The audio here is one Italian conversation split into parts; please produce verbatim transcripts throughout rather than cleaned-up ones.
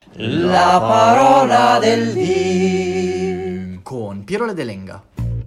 La parola del dì con Piero Ledelenga.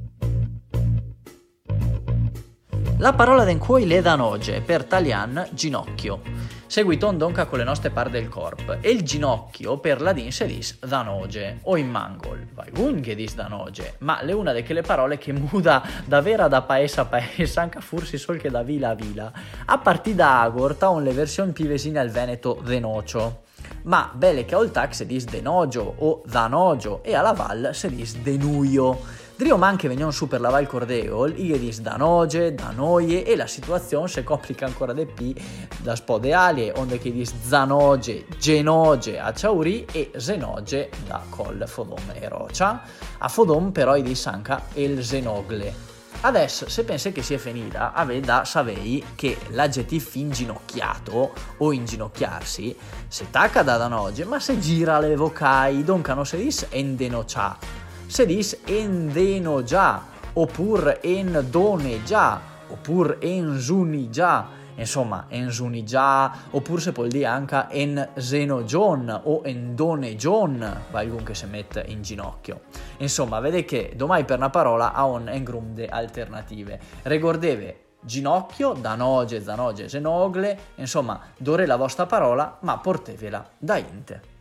La parola den cui le dan oggi per talian ginocchio. Seguito un donca con le nostre par del corp. E il ginocchio per ladin se dis danoge o in mangol. Valgun che dis danoge, ma le una de quelle parole che muda da vera da paese a paese, anche fursi sol che da vila a vila. A partire da agorta on le versioni più vicine al veneto denocio. Ma belle che al tac se dis denogio o danogio e alla val se dis denuio. Drio manche venion su per la Val Cordeol, i dis danoge, danoie e la situazione si complica ancora di più da spode alie, onde che dis zanoge, genoge a Ciauri e zenoge da col Fodom e Rocia. A Fodom però i dis anche el zenogle. Adesso, se pensi che sia finita, ave da savei che l'aggettivo inginocchiato o inginocchiarsi se tacca da danoge, ma se gira le vocai, donca non si dis endenocià. Se dis endenogià, oppure endonegià, oppure enzunigià, insomma, enzunigià, oppure se può dire anche enzenogion o endonegion, valgun che si mette in ginocchio. Insomma, vede che domai per una parola ha un engrumde alternative. Regordeve ginocchio, danoge, zanoge, zenogle, insomma, dore la vostra parola, ma portevela da inte.